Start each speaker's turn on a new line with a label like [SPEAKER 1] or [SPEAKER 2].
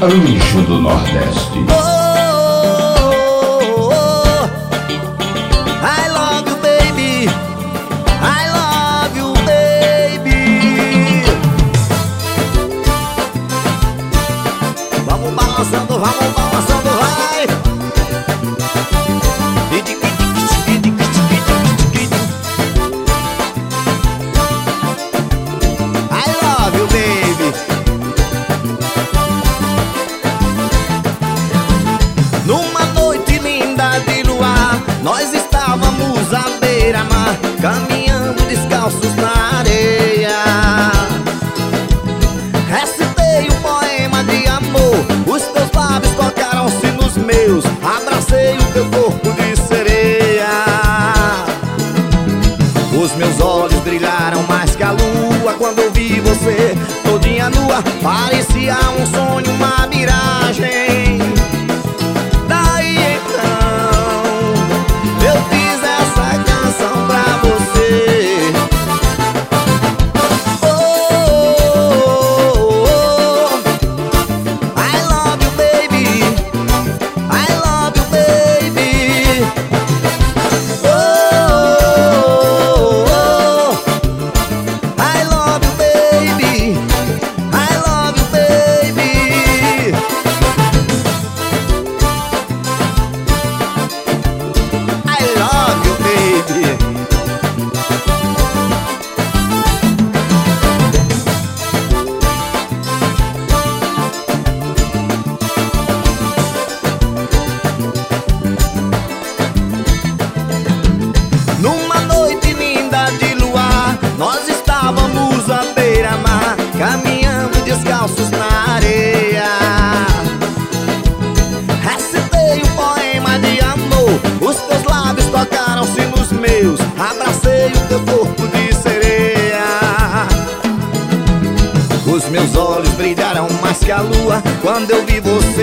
[SPEAKER 1] Anjo do Nordeste.
[SPEAKER 2] I love you, baby. I love you, baby. Vamos balançando, vai. I love you, baby. Numa noite linda de luar, nós estávamos à beira-mar, caminhando descalços na areia. Recitei um poema de amor, os teus lábios tocaram-se nos meus, abracei o teu corpo de sereia. Os meus olhos brilharam mais que a lua quando eu vi você todinha nua, parecia um sonho, uma miragem. Daí então eu fiz essa canção pra você. I love you, baby. I love you, baby. I love you, baby. I love you, baby. I love you, baby. Numa noite linda de luar, nós estávamos à beira-mar, caminhando descalços na areia. Recitei um poema de amor, os teus lábios tocaram-se nos meus, abracei o teu corpo de sereia. Os meus olhos brilharam mais que a lua quando eu vi você